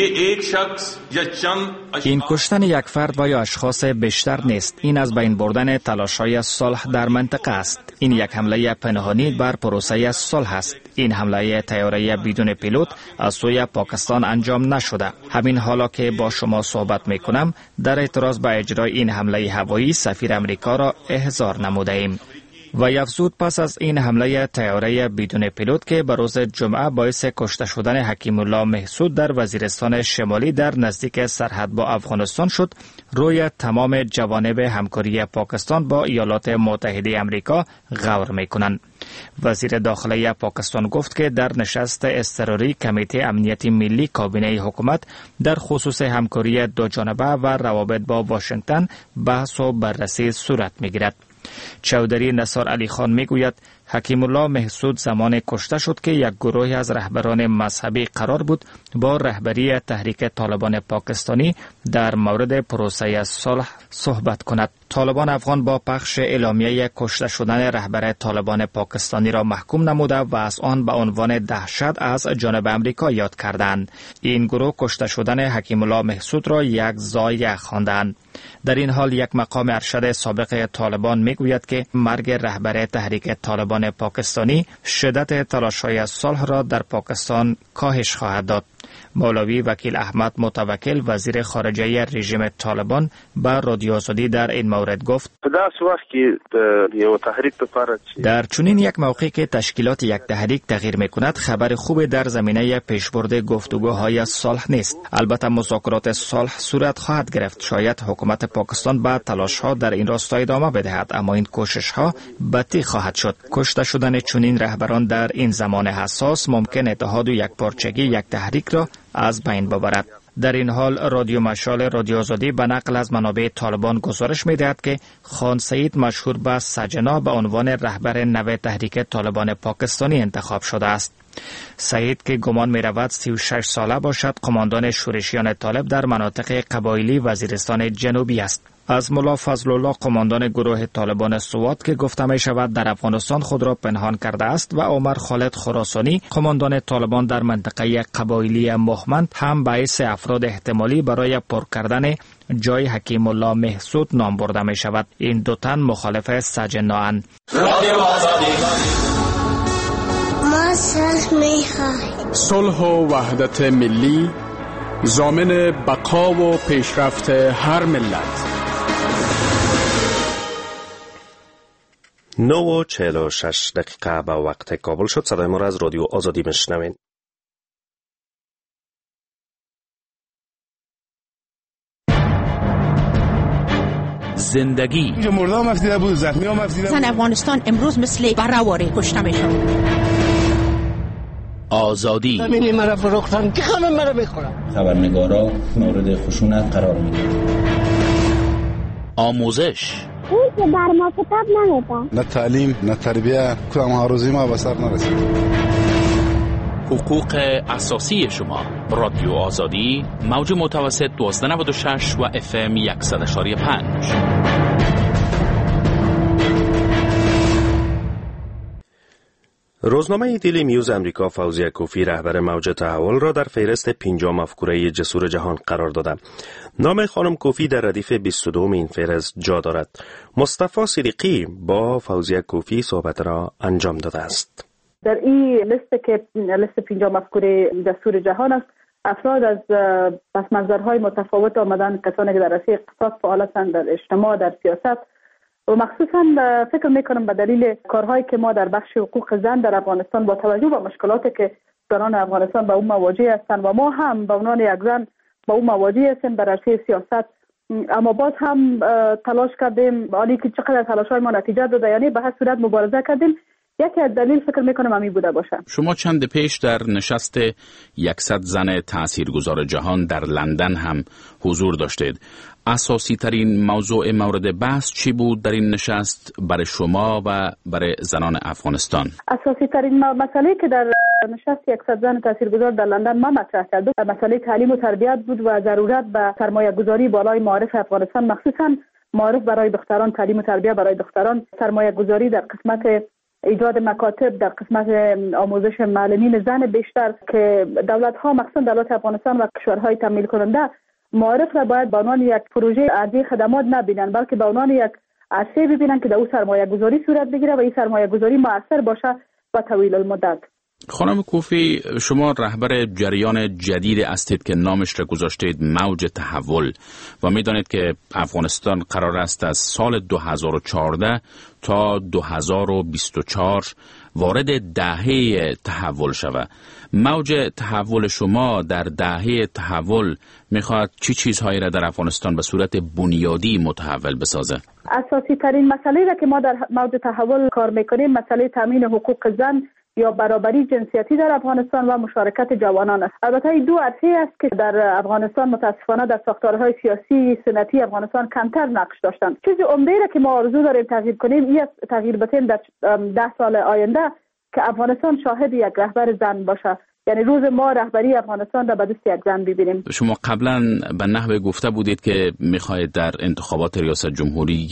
این کشتن یک فرد و یا اشخاص بیشتر نیست. این از بین بردن تلاش‌های صلح در منطقه است. این یک حمله پنهانی بر پروسه صلح است. این حمله طیاره بدون پیلوت از سوی پاکستان انجام نشده. همین حالا که با شما صحبت میکنم در اعتراض به اجرای این حمله هوایی سفیر امریکا را احضار نموده ایم. و افزود پس از این حمله طیاره بدون پیلوت که به روز جمعه باعث کشته شدن حکیم الله محسود در وزیرستان شمالی در نزدیک سرحد با افغانستان شد، روی تمام جوانب همکاری پاکستان با ایالات متحده آمریکا غور میکنند. وزیر داخلی پاکستان گفت که در نشست اضطراری کمیته امنیتی ملی کابینه حکومت در خصوص همکاری دو جانبه و روابط با واشنگتن بحث و بررسی صورت میگیرد. چودری نصار علی خان میگوید حکیم الله محسود زمان کشته شد که یک گروه از رهبران مذهبی قرار بود با رهبری تحریک طالبان پاکستانی در مورد پروسه صلح صحبت کند. طالبان افغان با پخش اعلامیه کشته شدن رهبر طالبان پاکستانی را محکوم نموده و از آن به عنوان دهشت از جانب امریکا یاد کردند. این گروه کشته شدن حکیم الله محسود را یک ضایعه خواندند. در این حال یک مقام ارشد سابق طالبان میگوید که مرگ رهبر تحریک طالبان پاکستانی شدت تلاش‌های صلح را در پاکستان کاهش خواهد داد. مولوی وکیل احمد متوکل وزیر خارجه رژیم طالبان به رادیو آزادی در این مورد گفت در چنین یک موقعی که تشکیلات یک تحریک تغییر میکند خبر خوب در زمینه پیشبرد گفتگوهای صلح نیست. البته مذاکرات صلح صورت خواهد گرفت. شاید حکومت پاکستان به تلاش‌ها در این راستا ادامه بدهد، اما این کوشش‌ها بطی خواهد شد. کشته شدن چنین رهبران در این زمان حساس ممکن اتحاد و یکپارچگی یک تحریک را از بین ببرد. در این حال رادیو مشال رادیو آزادی به نقل از منابع طالبان گزارش می‌دهد که خان سعید مشهور به سجنا به عنوان رهبر نو تحریک طالبان پاکستانی انتخاب شده است. سعید که گمان می‌رود سی و شش ساله باشد، قماندان شورشیان طالب در مناطق قبایلی وزیرستان جنوبی است. از ملا فضل الله قماندان گروه طالبان سوات که گفته می شود در افغانستان خود را پنهان کرده است و عمر خالد خراسانی قماندان طالبان در منطقه قبایلی مهمند هم باعث افراد احتمالی برای پر کردن جای حکیم الله محسود نام برده می شود. این دو تن مخالف سجنااند. ما صلح می خواهیم. صلح و وحدت ملی ضامن بقا و پیشرفت هر ملت. نو و چهل و شش دقیقه به وقت کابل شد. صدای ما را از رادیو آزادی میشنوین. زندگی مردم مفیده بود، زخمی ها مفیده بود. زن افغانستان امروز مثل برآواره کشته میشد. آزادی زمینی مرا فروختن که همه مرا میخورن. خبرنگارا مورد خشونت قرار میگیرن. آموزش اون که بر ما کتاب نمیده. نه تعلیم نه تربیه، کدام هاروزی ما به سر نرسید. حقوق اساسی شما. رادیو آزادی موج متوسط دوازده نود و شش و اف ام صد و پنج. روزنامه دیلی میوز امریکا فوزیه کوفی رهبر موج تحول را در فهرست پنجاه مفکوره جسور جهان قرار داده. نام خانم کوفی در ردیف بیست و دو این فهرست جا دارد. مصطفی صدیقی با فوزیه کوفی صحبت را انجام داده است. در این لیست که لیست پنجاه مفکوره جسور جهان است، افراد از پس منظرهای متفاوت آمدن، کسانی که در رشته اقتصاد فعال هستند، در اجتماع، در سیاست و مخصوصا فکر میکنم به دلیل کارهایی که ما در بخش حقوق زن در افغانستان با توجه به مشکلاتی که زنان افغانستان با اون مواجه هستند و ما هم به عنوان یک زن با اون مواجه هستیم در رشته سیاست، اما باز هم تلاش کردیم، حالی که چقدر تلاش‌های ما نتیجه داده، یعنی به هر صورت مبارزه کردیم. یکی از دلیل فکر میکنم همین بوده باشه. شما چند پیش در نشست صد زن تاثیرگذار جهان در لندن هم حضور داشتید. اساسی ترین موضوع مورد بحث چی بود در این نشست برای شما و برای زنان افغانستان؟ اساسی ترین مسئله که در نشست صد زن تاثیرگذار در لندن ما مطرح کردیم مسئله تعلیم و تربیت بود و ضرورت به سرمایه گذاری بالای معارف افغانستان، مخصوصا معارف برای دختران، تعلیم و تربیت برای دختران، سرمایه گذاری در قسمت ایجاد مکاتب، در قسمت آموزش معلمین زن بیشتر که دولت ها مخصوصا دولت افغانستان و کشورهای تمویل کننده معارف را باید به عنوان یک پروژه عادی خدمات نبینن، بلکه به عنوان یک عرصه ببینن که در او سرمایه گذاری صورت بگیره و این سرمایه گذاری مؤثر باشه و طویل المدت. خانم کوفی، شما رهبر جریان جدید هستید که نامش را گذاشتید موج تحول و میدانید که افغانستان قرار است از سال دو هزار و چهارده تا دو هزار و بیست و چهار وارد دهه تحول شود. موج تحول شما در دهه تحول میخواد چی چیزهایی را در افغانستان به صورت بنیادی متحول بسازه؟ اساسی ترین مسئله را که ما در موج تحول کار میکنیم مسئله تامین حقوق زن یا برابری جنسیتی در افغانستان و مشارکت جوانان است. البته این دو عرصه است که در افغانستان متاسفانه در ساختارهای سیاسی سنتی افغانستان کمتر نقش داشتند. چیز عمده را که ما آرزو داریم تغییر کنیم این است تغییر بتیم در ده سال آینده که افغانستان شاهد یک رهبر زن باشه، یعنی روز ما رهبری افغانستان را به دست یک زن ببینیم. شما قبلا به نحوه گفته بودید که میخواهید در انتخابات ریاست جمهوری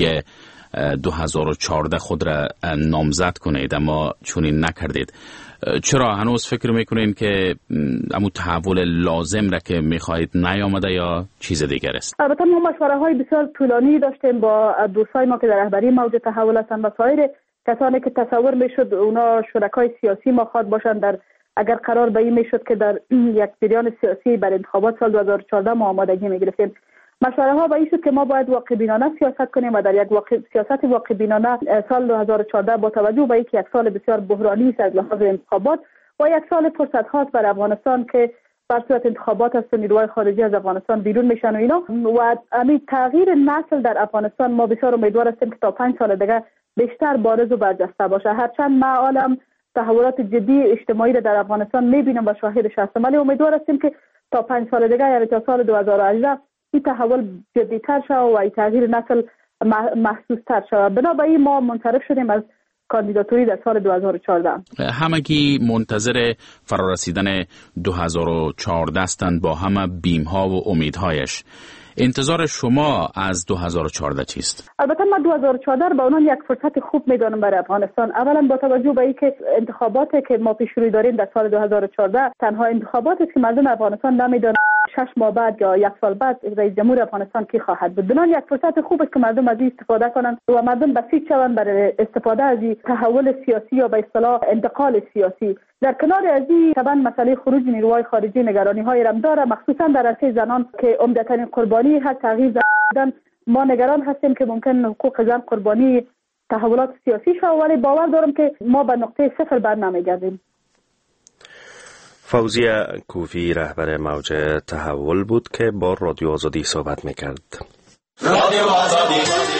دو هزار و چهارده خود را نامزد کنید، اما چنین نکردید. چرا هنوز فکر میکنین که امو تحول لازم را که میخواهید نیامده یا چیز دیگر است؟ البته ما مشوره های بسیار طولانی داشتیم با دوستای ما که در رهبری موج تحول هستند و سایر کسانی که تصور میشد اونا شرکای سیاسی ما خواد باشند. در اگر قرار به این میشد که در یک جریان سیاسی بر انتخابات سال دو هزار و چهارده ما آمادگی میگرفتیم، مشوره ها به این شد که ما باید واقع بینانه سیاست کنیم و در یک واقع سیاست واقع بینانه سال دو هزار و چهارده با توجه به اینکه یک سال بسیار بحرانی است از لحاظ انتخابات و یک سال فرصت هاست بر افغانستان که بر صورت انتخابات است و نیروهای خارجی از افغانستان بیرون میشن و اینا و همین تغییر نسل در افغانستان ما بسیار امیدوار هستیم که تا پنج سال دیگه بیشتر بارز و برجسته باشه. هرچند ما عالم تحولات جدی اجتماعی را در افغانستان میبینیم و شاهدش هستیم، ولی امیدوار هستیم که تا پنج سال دیگه یعنی تا سال دو هزار و هجده این تحول جدی‌تر شد و این تغییر نسل محسوس‌تر شد. بنابراین ما منصرف شدیم از کاندیداتوری در سال دو هزار و چهارده. همگی منتظر فرارسیدن دو هزار و چهارده هستند با همه بیم‌ها و امیدهایش. انتظار شما از دو هزار و چهارده چیست؟ البته ما دو هزار و چهارده رو به عنوان یک فرصت خوب می‌دانم برای افغانستان. اولا با توجه به اینکه انتخاباتی که ما پیش روی داریم در سال دو هزار و چهارده تنها انتخاباتی است که مردم افغانستان نمی‌دانند شش ماه بعد یا یک سال بعد رئیس جمهور افغانستان کی خواهد بود. بنابراین یک فرصت خوب است که مردم از این استفاده کنند و مردم بسیج شوند برای استفاده از این تحول سیاسی یا به اصطلاح انتقال سیاسی. در کنار از این طبعا مسئله خروج نیروهای خارجی نگرانی های رم داره، مخصوصا در عرصه زنان که عمدتاً قربانی هر تغییر زدن. ما نگران هستیم که ممکن حقوق زن قربانی تحولات سیاسی شود، ولی باور دارم که ما به نقطه صفر بر نمیگردیم. فوزیه کوفی رهبر موج تحول بود که با رادیو آزادی صحبت میکرد. رادیو آزادی.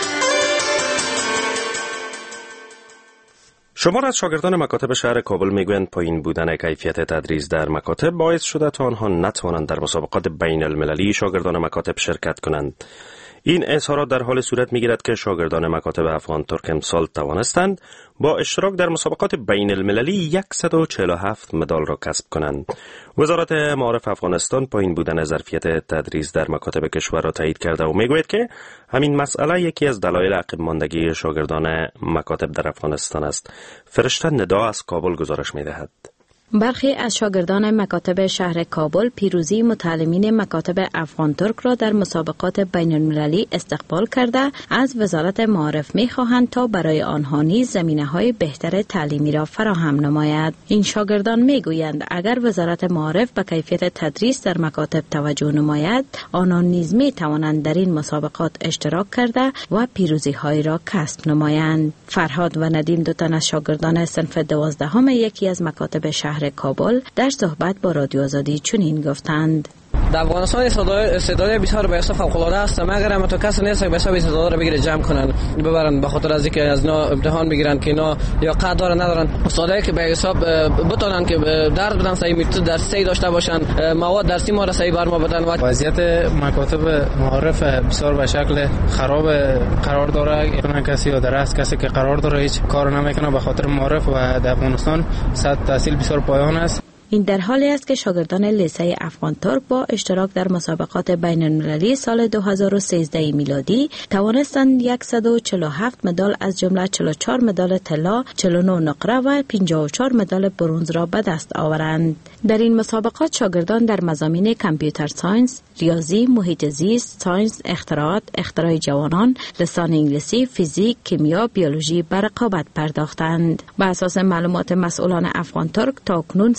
شمار از شاگردان مکاتب شهر کابل میگویند پایین بودن کیفیت تدریس در مکاتب باعث شده تا آنها نتوانند در مسابقات بین المللی شاگردان مکاتب شرکت کنند. این اظهارات در حال صورت میگیرد که شاگردان مکاتب افغان ترک امسال توانستند با اشتراک در مسابقات بین المللی صد و چهل و هفت مدال را کسب کنند. وزارت معارف افغانستان پایین بودن ظرفیت تدریس در مکاتب کشور را تایید کرده و میگوید که همین مسئله یکی از دلایل عقب ماندگی شاگردان مکاتب در افغانستان است. فرشته ندا از کابل گزارش میدهد. برخی از شاگردان مکاتب شهر کابل پیروزی متعلمین مکاتب افغان ترک را در مسابقات بین المللی استقبال کرده از وزارت معارف می خواهند تا برای آنها نیز زمینه های بهتر تعلیمی را فراهم نماید. این شاگردان می گویند اگر وزارت معارف به کیفیت تدریس در مکاتب توجه نماید، آنان نیز می توانند در این مسابقات اشتراک کرده و پیروزی های را کسب نمایند. فرهاد و ندیم دو تن از شاگردان صنف دوازدهم یکی از مکاتب شهر کابل در صحبت با رادیو آزادی چنین گفتند: در افغانستان استعدادهای بسیار به حساب فوق‌العاده است، مگر هم تو کسی نیست که به حساب استعداد را بگیره جمع کنن ببرن، به خاطر از اینکه از اینا امتحان بگیرن که اینا یا قدر دارن ندارن. استادایی که به حساب بتونن که درس بدن، صحیح میتونه درسی داشته باشن، مواد درسی ما را صحیح بر ما بدن. وضعیت مکاتب معارف بسیار به شکل خراب قرار داره. اون کسی یا درس کسی که قرار داره هیچ کار نمیکنه به خاطر معارف و در افغانستان سطح تحصیل بسیار پایان است. این در حالی است که شاگردان لیسه افغان ترک با اشتراک در مسابقات بین المللی سال دو هزار و سیزده میلادی توانستند صد و چهل و هفت مدال از جمله چهل و چهار مدال طلا، چهل و نه نقره و پنجاه و چهار مدال برنز را به دست آورند. در این مسابقات شاگردان در مضامین کامپیوتر ساینس، ریاضی، محیط زیست، ساینس، اختراعات، اختراع جوانان، لسان انگلیسی، فیزیک، کیمیا، بیولوژی به رقابت پرداختند. بر اساس معلومات مسئولان افغان ترک تاکنون سی با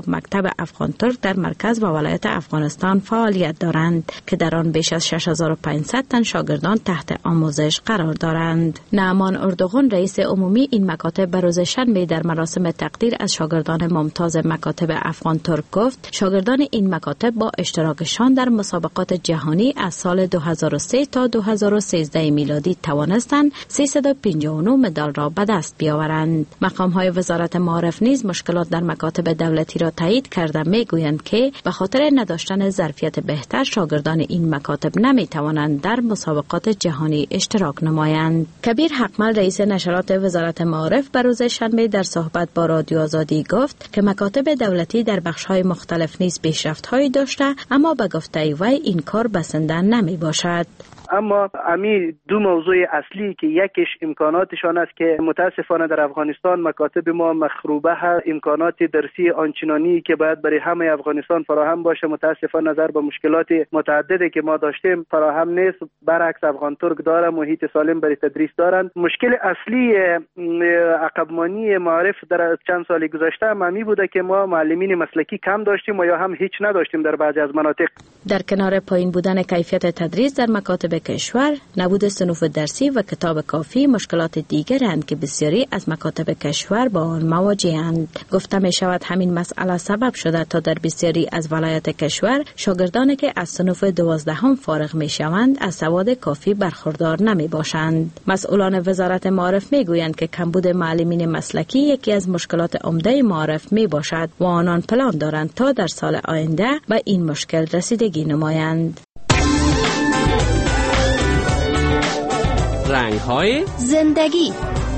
انتخاب مکتب افغان ترک در مرکز و ولایت افغانستان فعالیت دارند که در آن بیش از شش هزار و پانصد تن شاگردان تحت آموزش قرار دارند. نعمان اردوغان رئیس عمومی این مکاتب به روز شنبه در مراسم تقدیر از شاگردان ممتاز مکاتب افغان ترک گفت شاگردان این مکاتب با اشتراکشان در مسابقات جهانی از سال دو هزار و سه تا دو هزار و سیزده میلادی توانستند سیصد و پنجاه و نه مدال را به دست بیاورند. مقام‌های وزارت معارف نیز مشکلات در مکاتب دولتی را تایید کرده میگویند که به خاطر نداشتن ظرفیت بهتر شاگردان این مکاتب نمیتوانند در مسابقات جهانی اشتراک نمایند. کبیر حقمل رئیس نشرات وزارت معارف به روز شنبه در صحبت با رادیو آزادی گفت که مکاتب دولتی در بخش‌های مختلف نیز پیشرفت‌هایی داشته اما به گفته وی این کار بسنده نمی باشد. اما امی دو موضوع اصلی که یکیش امکاناتشان است که متاسفانه در افغانستان مکاتب ما مخروبه ها، امکانات درسی آنچنانی که باید برای همه افغانستان فراهم باشه متاسفانه نظر به مشکلات متعددی که ما داشتیم فراهم نیست. برعکس افغان ترک داره محیط سالم برای تدریس دارند. مشکل اصلی عقبمانی معارف در چند سال گذشته امی بوده که ما معلمین مسلکی کم داشتیم و یا هم هیچ نداشتیم در بعضی از مناطق. در کنار پایین بودن کیفیت تدریس در مکاتب کشور، نبود صنوف درسی و کتاب کافی مشکلات دیگرند که بسیاری از مکاتب کشور با آن مواجه‌اند. گفته می شود همین مسئله سبب شده تا در بسیاری از ولایات کشور شاگردانی که از صنوف دوازدهم فارغ می شوند از سواد کافی برخوردار نمی باشند. مسئولان وزارت معارف می گویند که کمبود معلمین مسلکی یکی از مشکلات عمده معارف می باشد و آنان پلان دارند تا در سال آینده به این مشکل رسیدگی نمایند. رنگ‌های زندگی.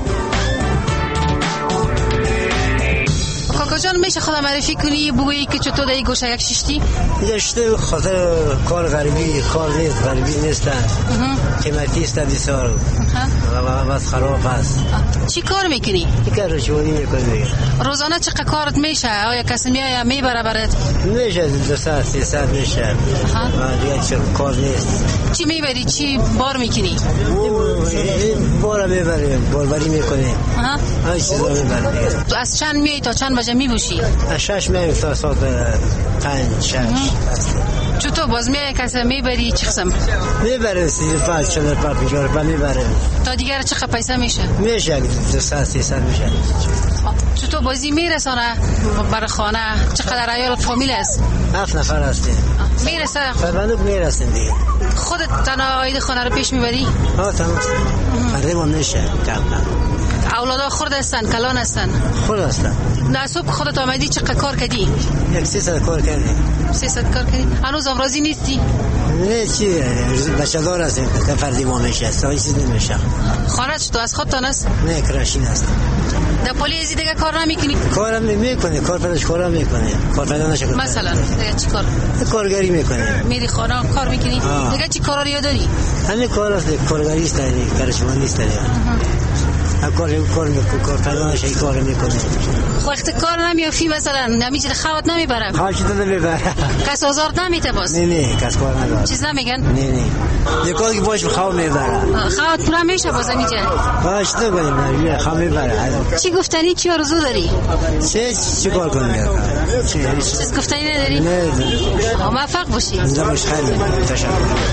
کاکا جان میشه خدا معرفی کنی بگویی که چطور در این گوشه یک ششتی؟ گشته خاطر کار غریبی کار نیست غریبی نیستن قیمتی است بسیار و بس خراب است. چی کار میکنی؟ کار روزانه میکنی. روزانه چقدر کارت میشه؟ آیا کسی میاد میبره برات؟ میشه دو ساعت سه ساعت میشه. دیگه چه کار نیست. چی میبری؟ چی بار میکنی؟ بار میبریم باربری میکنیم. هر چیزا میبریم. تو از چند میای تا چند بجه میبوشی؟ از شش میایم تا ساعت پنج شش. چطور باز میای کسی میبری چه قسم؟ میبریم سی پنج چهل پنج پنجاه روپیه میبریم. تا دیگر چقدر پیسه میشه؟ میشه دو ساعت سه ساعت میشه. چطور بازی میرسانه برای خانه؟ چقدر عیال فامیل است؟ هفت نفر هستیم. میرسه؟ فربندوک میرسیم دیگه. خودت تنها آید خانه رو پیش میبری؟ ها تمام. فرده ما میشه کم کم. اولادا خورد هستن کلان هستن؟ خورد هستن. نه صبح خودت آمدی چقدر کار کردی؟ یک سیصد کار کردی. سیصد کار کردی؟ هنوز امراضی نیستی؟ نه چی بچه دار هستیم که فردی ما میشه سایی چیز نمیشه. خانه چطور از خودتان است؟ نه کراشین است. در پلی ازی دیگه کار نمیکنی؟ کارم میکنی کار پدش کارم میکنی کار پیدا نشه. مثلا دیگه چی کار؟ کارگری میکنی. میری خانه کار میکنی؟ دیگه چی کارا رو داری؟ همین کار است کارگری است دیگه کارش من نیست دیگه. کار کار میکنه کار پیدا نشه کار میکنه. خب وقت کار نمیافی مثلا نمیشه خوات نمیبرم. خواهش نمیبره. کس آزار نمیته باز. نه نه کس کار نداره. چیز نمیگن؟ نه نه. یکایی که باش خواب میبره. خوات پورا میشه باز میگه. خواهش نمیگم خواب میبره. چی گفتنی چی آرزو داری؟ چه چی کار کنی؟ چیز گفتنی نداری؟ نه. موفق باشی. زمش خیلی تشکر.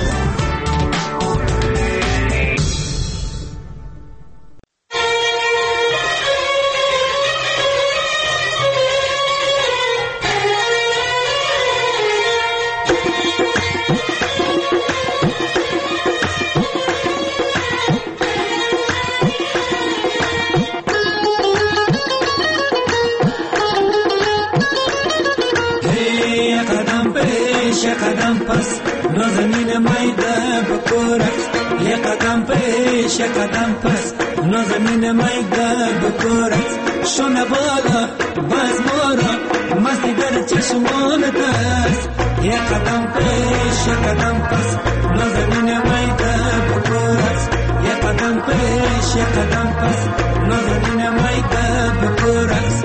قدم پس نازنین میده بکورت یه قدم پیش یه قدم پس نازنین میده بکورت شونه بالا باز مارا مستی در چشمانت است یه قدم پیش یه قدم پس نازنین میده بکورت یه قدم پیش یه قدم پس نازنین میده بکورت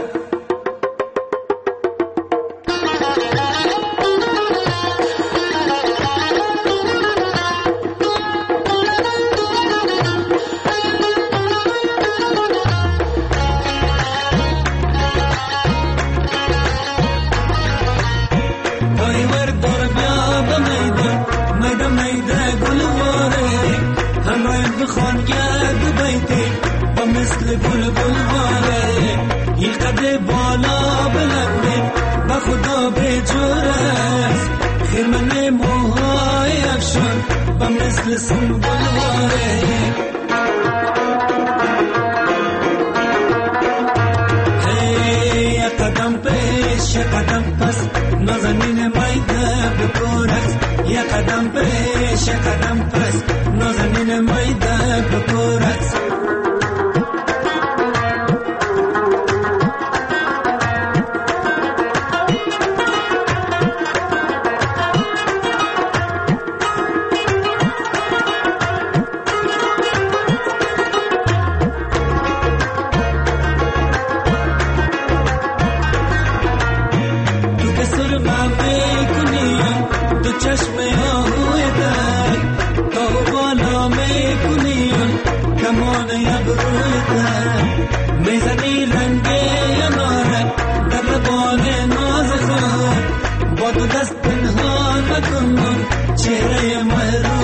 چشمان و مثل سنبولواره هی قدم پیش قدم پس نازنین میده بکورت یه قدم پیش قدم پس نازنین میده بکورت چهره مهر